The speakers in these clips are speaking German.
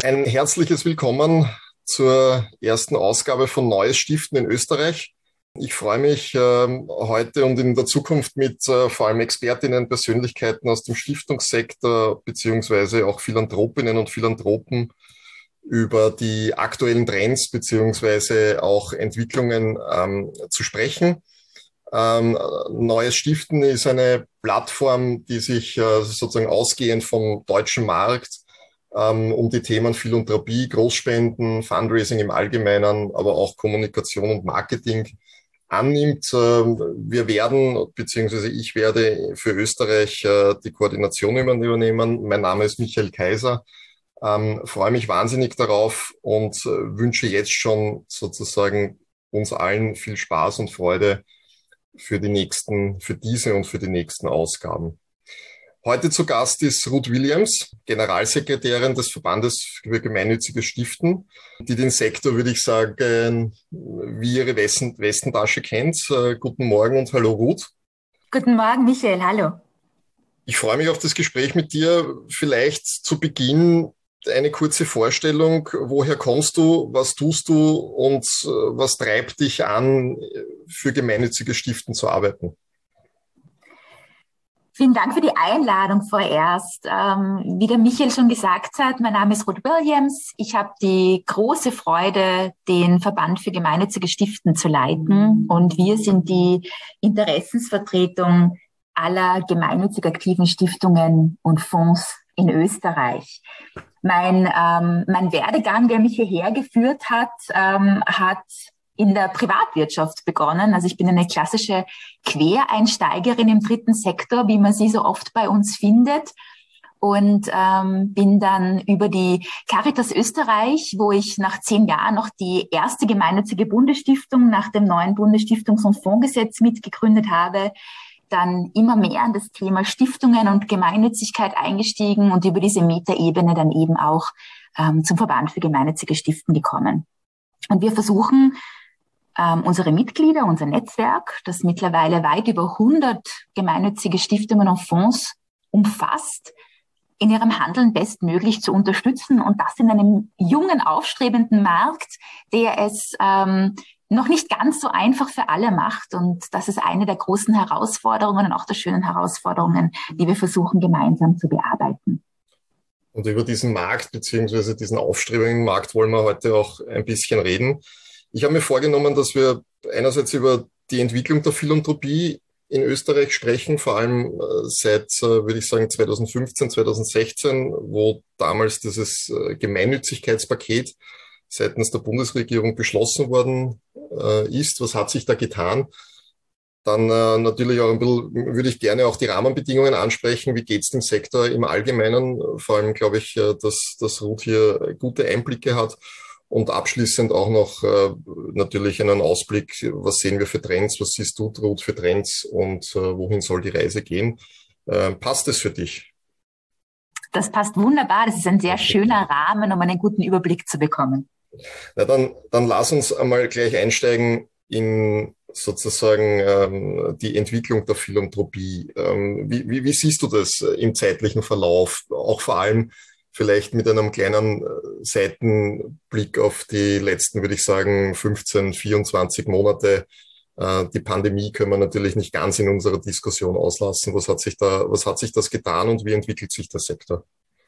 Ein herzliches Willkommen zur ersten Ausgabe von Neues Stiften in Österreich. Ich freue mich heute und in der Zukunft mit vor allem Expertinnen, Persönlichkeiten aus dem Stiftungssektor beziehungsweise auch Philanthropinnen und Philanthropen über die aktuellen Trends beziehungsweise auch Entwicklungen zu sprechen. Neues Stiften ist eine Plattform, die sich sozusagen ausgehend vom deutschen Markt um die Themen Philanthropie, Großspenden, Fundraising im Allgemeinen, aber auch Kommunikation und Marketing annimmt. Wir werden, beziehungsweise ich werde für Österreich die Koordination übernehmen. Mein Name ist Michael Kaiser. Freue mich wahnsinnig darauf und wünsche jetzt schon sozusagen uns allen viel Spaß und Freude für diese und für die nächsten Ausgaben. Heute zu Gast ist Ruth Williams, Generalsekretärin des Verbandes für gemeinnützige Stiften, die den Sektor, würde ich sagen, wie ihre Westentasche kennt. Guten Morgen und hallo Ruth. Guten Morgen, Michael, hallo. Ich freue mich auf das Gespräch mit dir. Vielleicht zu Beginn eine kurze Vorstellung. Woher kommst du, was tust du und was treibt dich an, für gemeinnützige Stiften zu arbeiten? Vielen Dank für die Einladung vorerst. Wie der Michael schon gesagt hat, mein Name ist Ruth Williams. Ich habe die große Freude, den Verband für gemeinnützige Stiften zu leiten. Und wir sind die Interessensvertretung aller gemeinnützig aktiven Stiftungen und Fonds in Österreich. Mein Werdegang, der mich hierher geführt hat, hat in der Privatwirtschaft begonnen. Also ich bin eine klassische Quereinsteigerin im dritten Sektor, wie man sie so oft bei uns findet. Und bin dann über die Caritas Österreich, wo ich nach 10 Jahren noch die erste gemeinnützige Bundesstiftung nach dem neuen Bundesstiftungs- und Fondsgesetz mitgegründet habe, dann immer mehr an das Thema Stiftungen und Gemeinnützigkeit eingestiegen und über diese Metaebene dann eben auch zum Verband für gemeinnützige Stiften gekommen. Und wir versuchen, unsere Mitglieder, unser Netzwerk, das mittlerweile weit über 100 gemeinnützige Stiftungen und Fonds umfasst, in ihrem Handeln bestmöglich zu unterstützen und das in einem jungen, aufstrebenden Markt, der es noch nicht ganz so einfach für alle macht. Und das ist eine der großen Herausforderungen und auch der schönen Herausforderungen, die wir versuchen, gemeinsam zu bearbeiten. Und über diesen Markt beziehungsweise diesen aufstrebenden Markt wollen wir heute auch ein bisschen reden. Ich habe mir vorgenommen, dass wir einerseits über die Entwicklung der Philanthropie in Österreich sprechen, vor allem seit, würde ich sagen, 2015, 2016, wo damals dieses Gemeinnützigkeitspaket seitens der Bundesregierung beschlossen worden ist. Was hat sich da getan? Dann natürlich auch ein bisschen, würde ich gerne auch die Rahmenbedingungen ansprechen. Wie geht es dem Sektor im Allgemeinen? Vor allem glaube ich, dass Ruth hier gute Einblicke hat. Und abschließend auch noch natürlich einen Ausblick, was sehen wir für Trends, was siehst du, Ruth, für Trends und wohin soll die Reise gehen? Passt es für dich? Das passt wunderbar. Das ist ein sehr schöner Rahmen, um einen guten Überblick zu bekommen. Na dann lass uns einmal gleich einsteigen in sozusagen die Entwicklung der Philanthropie. Wie siehst du das im zeitlichen Verlauf? Auch vor allem vielleicht mit einem kleinen Seitenblick auf die letzten, würde ich sagen, 15, 24 Monate. Die Pandemie können wir natürlich nicht ganz in unserer Diskussion auslassen. Was hat sich das getan und wie entwickelt sich der Sektor?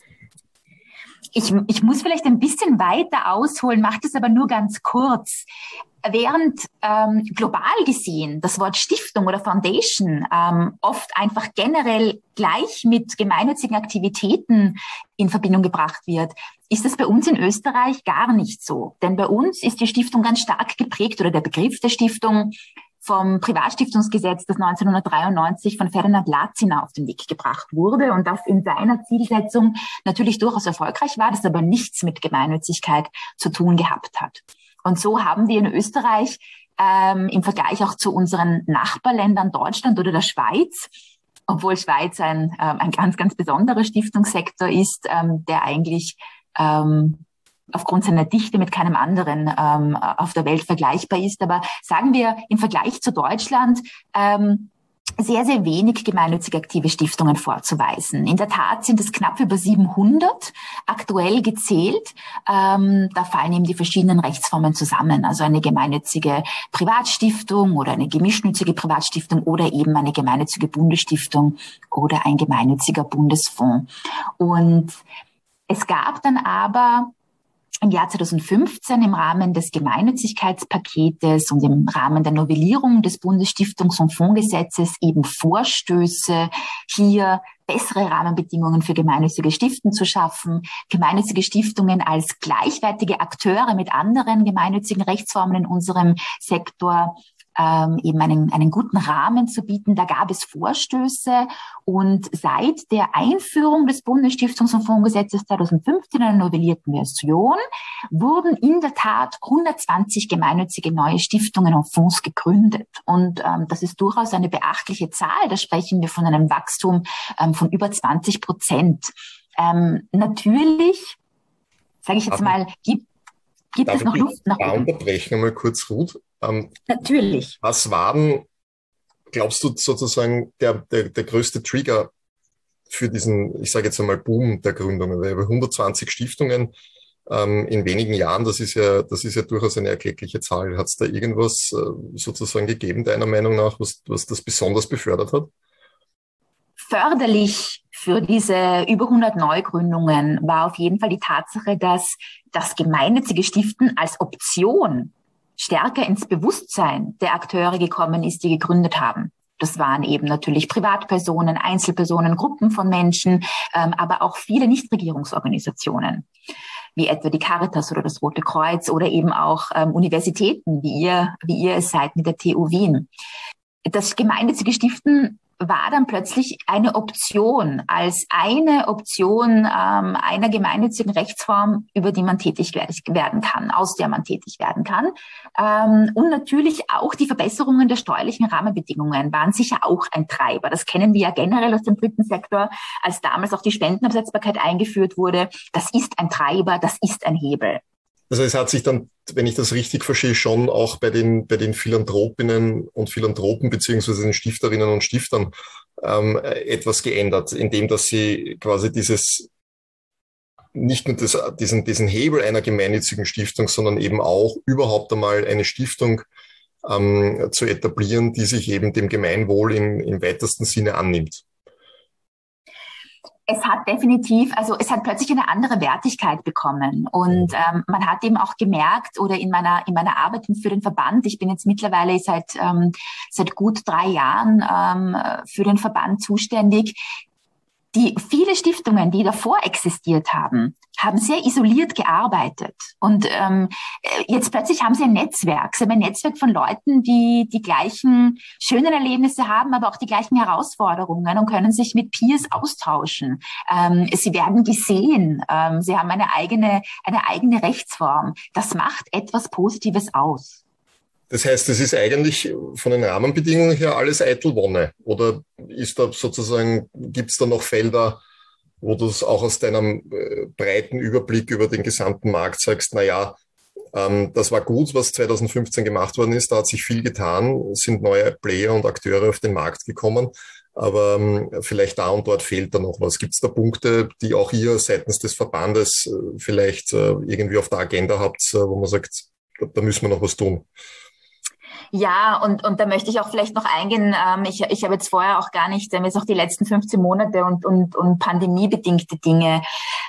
Ich muss vielleicht ein bisschen weiter ausholen, mache das aber nur ganz kurz. Während global gesehen das Wort Stiftung oder Foundation oft einfach generell gleich mit gemeinnützigen Aktivitäten in Verbindung gebracht wird, ist das bei uns in Österreich gar nicht so. Denn bei uns ist die Stiftung ganz stark geprägt oder der Begriff der Stiftung vom Privatstiftungsgesetz, das 1993 von Ferdinand Latziner auf den Weg gebracht wurde und das in seiner Zielsetzung natürlich durchaus erfolgreich war, das aber nichts mit Gemeinnützigkeit zu tun gehabt hat. Und so haben wir in Österreich im Vergleich auch zu unseren Nachbarländern Deutschland oder der Schweiz, obwohl Schweiz ein ganz, ganz besonderer Stiftungssektor ist, der eigentlich aufgrund seiner Dichte mit keinem anderen auf der Welt vergleichbar ist. Aber sagen wir im Vergleich zu Deutschland sehr, sehr wenig gemeinnützig aktive Stiftungen vorzuweisen. In der Tat sind es knapp über 700 aktuell gezählt. Da fallen eben die verschiedenen Rechtsformen zusammen, also eine gemeinnützige Privatstiftung oder eine gemischtnützige Privatstiftung oder eben eine gemeinnützige Bundesstiftung oder ein gemeinnütziger Bundesfonds. Und es gab dann aber im Jahr 2015 im Rahmen des Gemeinnützigkeitspaketes und im Rahmen der Novellierung des Bundesstiftungs- und Fondsgesetzes eben Vorstöße, hier bessere Rahmenbedingungen für gemeinnützige Stiften zu schaffen, gemeinnützige Stiftungen als gleichwertige Akteure mit anderen gemeinnützigen Rechtsformen in unserem Sektor eben einen guten Rahmen zu bieten. Da gab es Vorstöße und seit der Einführung des Bundesstiftungs- und Fondsgesetzes 2015 in einer novellierten Version wurden in der Tat 120 gemeinnützige neue Stiftungen und Fonds gegründet. Und das ist durchaus eine beachtliche Zahl. Da sprechen wir von einem Wachstum von über 20%. Natürlich, sage ich jetzt mal, gibt es noch Luft nach oben. Unterbrechen einmal kurz, Ruth. Natürlich. Was war denn, glaubst du, sozusagen der größte Trigger für diesen, ich sage jetzt einmal, Boom der Gründungen? Weil über 120 Stiftungen in wenigen Jahren, das ist ja durchaus eine erkleckliche Zahl. Hat es da irgendwas sozusagen gegeben, deiner Meinung nach, was das besonders befördert hat? Förderlich für diese über 100 Neugründungen war auf jeden Fall die Tatsache, dass das gemeinnützige Stiften als Option stärker ins Bewusstsein der Akteure gekommen ist, die gegründet haben. Das waren eben natürlich Privatpersonen, Einzelpersonen, Gruppen von Menschen, aber auch viele Nichtregierungsorganisationen, wie etwa die Caritas oder das Rote Kreuz oder eben auch Universitäten, wie ihr es seid mit der TU Wien. Das gemeinnützige Stiften war dann plötzlich eine Option, als eine Option einer gemeinnützigen Rechtsform, über die man tätig werden kann, aus der man tätig werden kann. Und natürlich auch die Verbesserungen der steuerlichen Rahmenbedingungen waren sicher auch ein Treiber. Das kennen wir ja generell aus dem dritten Sektor, als damals auch die Spendenabsetzbarkeit eingeführt wurde. Das ist ein Treiber, das ist ein Hebel. Also es hat sich dann, wenn ich das richtig verstehe, schon auch bei den Philanthropinnen und Philanthropen beziehungsweise den Stifterinnen und Stiftern etwas geändert, indem dass sie quasi nicht nur diesen Hebel einer gemeinnützigen Stiftung, sondern eben auch überhaupt einmal eine Stiftung zu etablieren, die sich eben dem Gemeinwohl im weitesten Sinne annimmt. Es hat definitiv, also es hat plötzlich eine andere Wertigkeit bekommen und man hat eben auch gemerkt oder in meiner Arbeit für den Verband, ich bin jetzt mittlerweile seit gut 3 Jahren für den Verband zuständig. Viele Stiftungen, die davor existiert haben sehr isoliert gearbeitet. Und jetzt plötzlich haben sie ein Netzwerk. Sie haben ein Netzwerk von Leuten, die die gleichen schönen Erlebnisse haben, aber auch die gleichen Herausforderungen und können sich mit Peers austauschen. Sie werden gesehen. Sie haben eine eigene Rechtsform. Das macht etwas Positives aus. Das heißt, es ist eigentlich von den Rahmenbedingungen her alles eitel Wonne. Oder ist da sozusagen, gibt es da noch Felder, wo du es auch aus deinem breiten Überblick über den gesamten Markt sagst, das war gut, was 2015 gemacht worden ist, da hat sich viel getan, es sind neue Player und Akteure auf den Markt gekommen, aber vielleicht da und dort fehlt da noch was. Gibt es da Punkte, die auch ihr seitens des Verbandes vielleicht irgendwie auf der Agenda habt, wo man sagt, da müssen wir noch was tun? Ja, und da möchte ich auch vielleicht noch eingehen. Ich habe jetzt vorher auch gar nicht, jetzt auch die letzten 15 Monate und pandemiebedingte Dinge.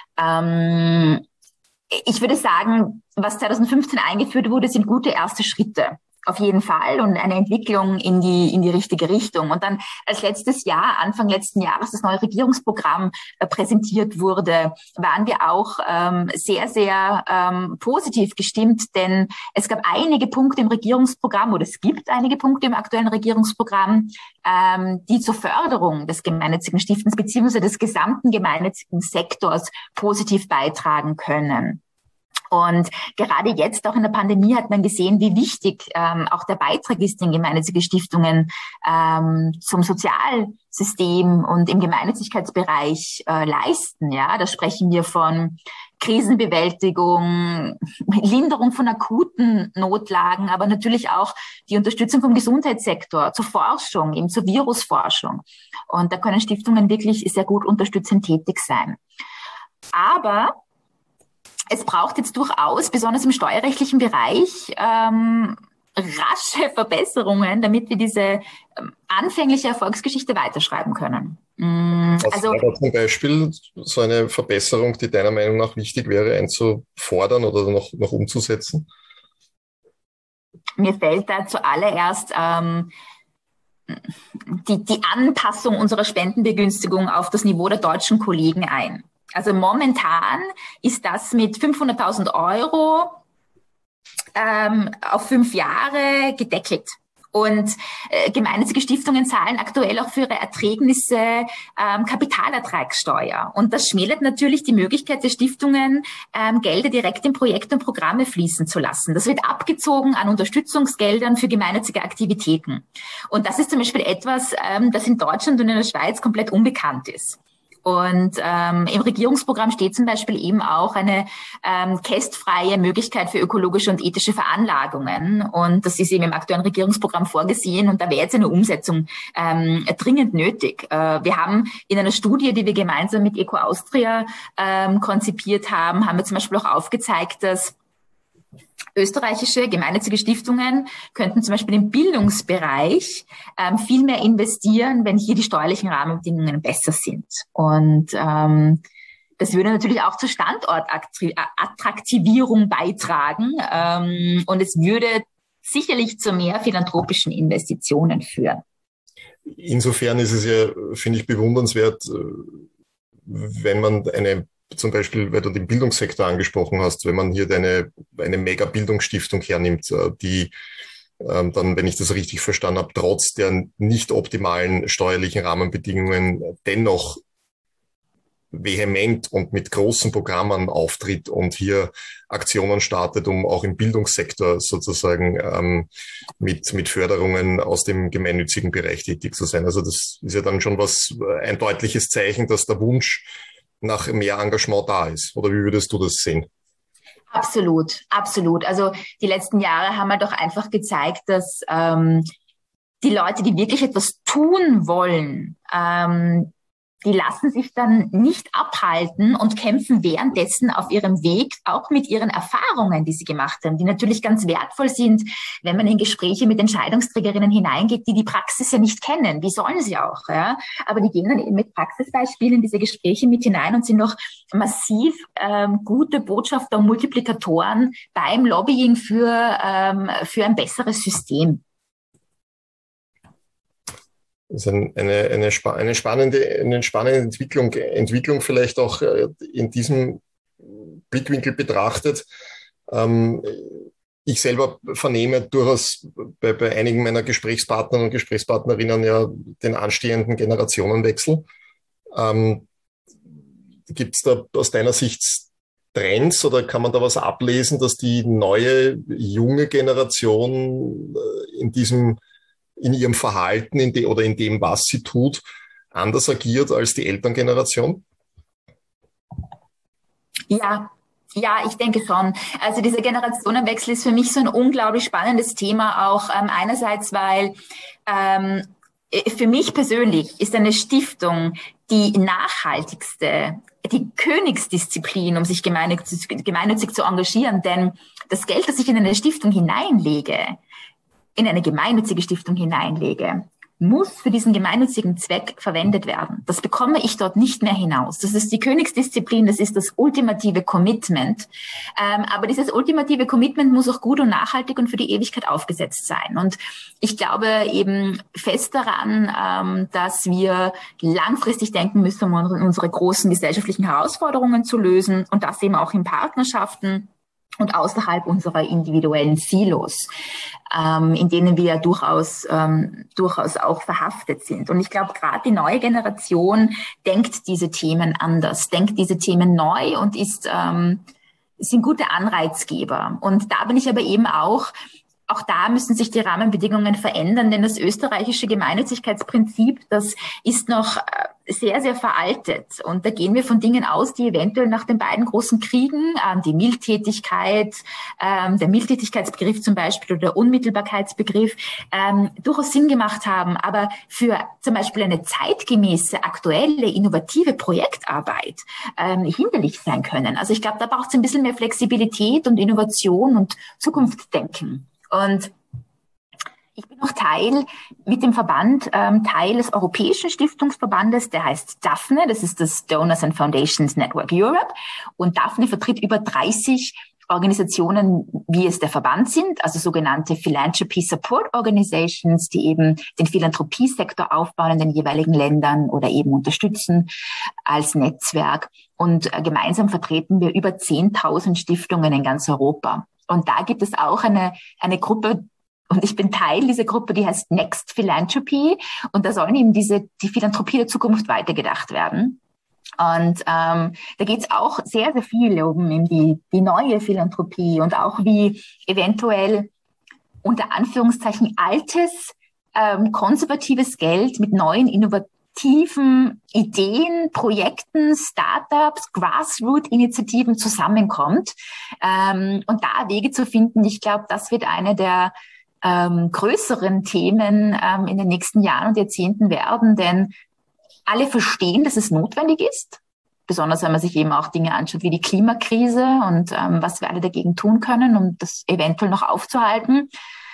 Ich würde sagen, was 2015 eingeführt wurde, sind gute erste Schritte. Auf jeden Fall und eine Entwicklung in die richtige Richtung. Und dann als Anfang letzten Jahres das neue Regierungsprogramm präsentiert wurde, waren wir auch sehr, sehr positiv gestimmt, denn es gab einige Punkte im Regierungsprogramm oder es gibt einige Punkte im aktuellen Regierungsprogramm, die zur Förderung des gemeinnützigen Stiftens beziehungsweise des gesamten gemeinnützigen Sektors positiv beitragen können. Und gerade jetzt, auch in der Pandemie, hat man gesehen, wie wichtig auch der Beitrag ist, den gemeinnützige Stiftungen zum Sozialsystem und im Gemeinnützigkeitsbereich leisten. Ja, da sprechen wir von Krisenbewältigung, Linderung von akuten Notlagen, aber natürlich auch die Unterstützung vom Gesundheitssektor, zur Forschung, eben zur Virusforschung. Und da können Stiftungen wirklich sehr gut unterstützend tätig sein. Aber es braucht jetzt durchaus, besonders im steuerrechtlichen Bereich, rasche Verbesserungen, damit wir diese anfängliche Erfolgsgeschichte weiterschreiben können. Was wäre zum Beispiel so eine Verbesserung, die deiner Meinung nach wichtig wäre, einzufordern oder noch umzusetzen? Mir fällt da zuallererst die Anpassung unserer Spendenbegünstigung auf das Niveau der deutschen Kollegen ein. Also momentan ist das mit 500.000 Euro auf 5 Jahre gedeckelt. Und gemeinnützige Stiftungen zahlen aktuell auch für ihre Erträgnisse Kapitalertragssteuer. Und das schmälert natürlich die Möglichkeit der Stiftungen, Gelder direkt in Projekte und Programme fließen zu lassen. Das wird abgezogen an Unterstützungsgeldern für gemeinnützige Aktivitäten. Und das ist zum Beispiel etwas, das in Deutschland und in der Schweiz komplett unbekannt ist. Und im Regierungsprogramm steht zum Beispiel eben auch eine kästfreie Möglichkeit für ökologische und ethische Veranlagungen. Und das ist eben im aktuellen Regierungsprogramm vorgesehen. Und da wäre jetzt eine Umsetzung dringend nötig. Wir haben in einer Studie, die wir gemeinsam mit Eco Austria konzipiert haben wir zum Beispiel auch aufgezeigt, dass österreichische gemeinnützige Stiftungen könnten zum Beispiel im Bildungsbereich viel mehr investieren, wenn hier die steuerlichen Rahmenbedingungen besser sind. Und das würde natürlich auch zur Standortattraktivierung beitragen. Und es würde sicherlich zu mehr philanthropischen Investitionen führen. Insofern ist es ja, finde ich, bewundernswert, wenn man zum Beispiel, weil du den Bildungssektor angesprochen hast, wenn man hier eine Mega-Bildungsstiftung hernimmt, die dann, wenn ich das richtig verstanden habe, trotz der nicht optimalen steuerlichen Rahmenbedingungen dennoch vehement und mit großen Programmen auftritt und hier Aktionen startet, um auch im Bildungssektor sozusagen mit Förderungen aus dem gemeinnützigen Bereich tätig zu sein. Also das ist ja dann schon ein deutliches Zeichen, dass der Wunsch nach mehr Engagement da ist. Oder wie würdest du das sehen? Absolut, absolut. Also die letzten Jahre haben wir doch einfach gezeigt, dass die Leute, die wirklich etwas tun wollen, die lassen sich dann nicht abhalten und kämpfen währenddessen auf ihrem Weg, auch mit ihren Erfahrungen, die sie gemacht haben, die natürlich ganz wertvoll sind, wenn man in Gespräche mit Entscheidungsträgerinnen hineingeht, die die Praxis ja nicht kennen. Wie sollen sie auch? Ja? Aber die gehen dann eben mit Praxisbeispielen in diese Gespräche mit hinein und sind noch massiv gute Botschafter und Multiplikatoren beim Lobbying für ein besseres System. Das ist eine spannende Entwicklung vielleicht auch in diesem Blickwinkel betrachtet. Ich selber vernehme durchaus bei einigen meiner Gesprächspartner und Gesprächspartnerinnen ja den anstehenden Generationenwechsel. Gibt es da aus deiner Sicht Trends oder kann man da was ablesen, dass die neue, junge Generation in ihrem Verhalten oder in dem, was sie tut, anders agiert als die Elterngeneration? Ja, ich denke schon. Also dieser Generationenwechsel ist für mich so ein unglaublich spannendes Thema, auch einerseits, weil für mich persönlich ist eine Stiftung die nachhaltigste, die Königsdisziplin, um sich gemeinnützig zu engagieren. Denn das Geld, das ich in eine Stiftung hineinlege, in eine gemeinnützige Stiftung hineinlege, muss für diesen gemeinnützigen Zweck verwendet werden. Das bekomme ich dort nicht mehr hinaus. Das ist die Königsdisziplin, das ist das ultimative Commitment. Aber dieses ultimative Commitment muss auch gut und nachhaltig und für die Ewigkeit aufgesetzt sein. Und ich glaube eben fest daran, dass wir langfristig denken müssen, um unsere großen gesellschaftlichen Herausforderungen zu lösen und das eben auch in Partnerschaften und außerhalb unserer individuellen Silos, in denen wir durchaus auch verhaftet sind. Und ich glaube, gerade die neue Generation denkt diese Themen anders, denkt diese Themen neu und sind gute Anreizgeber. Und da bin ich aber eben auch auch da müssen sich die Rahmenbedingungen verändern, denn das österreichische Gemeinnützigkeitsprinzip, das ist noch sehr, sehr veraltet. Und da gehen wir von Dingen aus, die eventuell nach den beiden großen Kriegen, die Mildtätigkeit, der Mildtätigkeitsbegriff zum Beispiel oder der Unmittelbarkeitsbegriff, durchaus Sinn gemacht haben. Aber für zum Beispiel eine zeitgemäße, aktuelle, innovative Projektarbeit hinderlich sein können. Also ich glaube, da braucht es ein bisschen mehr Flexibilität und Innovation und Zukunftsdenken. Und ich bin auch mit dem Verband Teil des Europäischen Stiftungsverbandes, der heißt DAPHNE, das ist das Donors and Foundations Network Europe. Und DAPHNE vertritt über 30 Organisationen, wie es der Verband sind, also sogenannte Philanthropy Support Organizations, die eben den Philanthropiesektor aufbauen in den jeweiligen Ländern oder eben unterstützen als Netzwerk. Und gemeinsam vertreten wir über 10.000 Stiftungen in ganz Europa. Und da gibt es auch eine Gruppe, und ich bin Teil dieser Gruppe, die heißt Next Philanthropy. Und da sollen eben die Philanthropie der Zukunft weitergedacht werden. Und da geht es auch sehr, sehr viel um die neue Philanthropie und auch wie eventuell unter Anführungszeichen altes, konservatives Geld mit neuen innovativen Ideen, Projekten, Startups, Grassroot-Initiativen zusammenkommt und da Wege zu finden. Ich glaube, das wird eine der größeren Themen in den nächsten Jahren und Jahrzehnten werden, denn alle verstehen, dass es notwendig ist, besonders wenn man sich eben auch Dinge anschaut wie die Klimakrise und was wir alle dagegen tun können, um das eventuell noch aufzuhalten.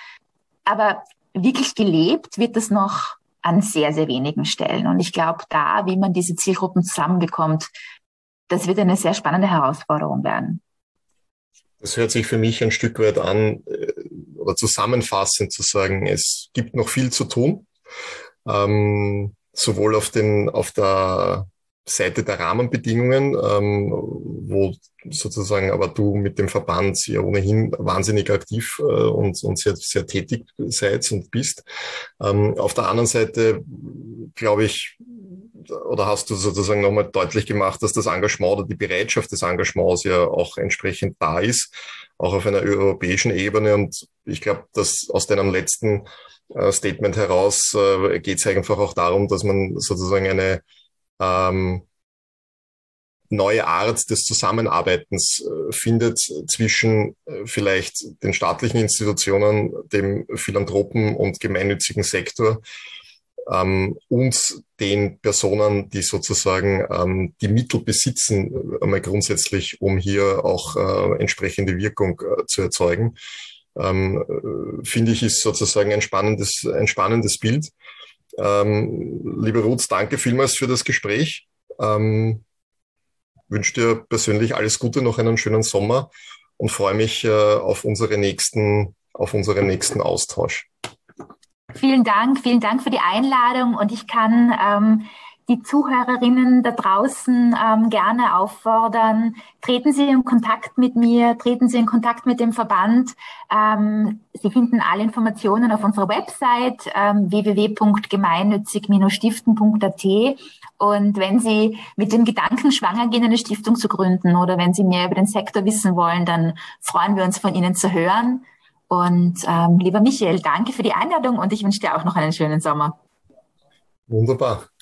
Aber wirklich gelebt wird es noch an sehr, sehr wenigen Stellen. Und ich glaube, wie man diese Zielgruppen zusammenbekommt, das wird eine sehr spannende Herausforderung werden. Das hört sich für mich ein Stück weit an, oder zusammenfassend zu sagen, es gibt noch viel zu tun, sowohl auf der Seite der Rahmenbedingungen, wo sozusagen aber du mit dem Verband ja ohnehin wahnsinnig aktiv und sehr, sehr tätig seid und bist. Auf der anderen Seite, glaube ich, oder hast du sozusagen nochmal deutlich gemacht, dass das Engagement oder die Bereitschaft des Engagements ja auch entsprechend da ist, auch auf einer europäischen Ebene. Und ich glaube, dass aus deinem letzten Statement heraus geht es einfach auch darum, dass man sozusagen eine neue Art des Zusammenarbeitens findet zwischen vielleicht den staatlichen Institutionen, dem Philanthropen und gemeinnützigen Sektor und den Personen, die sozusagen die Mittel besitzen, einmal grundsätzlich, um hier auch entsprechende Wirkung zu erzeugen. Finde ich, ist sozusagen ein spannendes Bild. Liebe Ruth, danke vielmals für das Gespräch. Wünsche dir persönlich alles Gute, noch einen schönen Sommer und freue mich auf unseren nächsten Austausch. Vielen Dank für die Einladung und ich kann die Zuhörerinnen da draußen gerne auffordern, treten Sie in Kontakt mit mir, treten Sie in Kontakt mit dem Verband. Sie finden alle Informationen auf unserer Website www.gemeinnützig-stiften.at und wenn Sie mit dem Gedanken schwanger gehen, eine Stiftung zu gründen oder wenn Sie mehr über den Sektor wissen wollen, dann freuen wir uns von Ihnen zu hören. Und lieber Michael, danke für die Einladung und ich wünsche dir auch noch einen schönen Sommer. Wunderbar.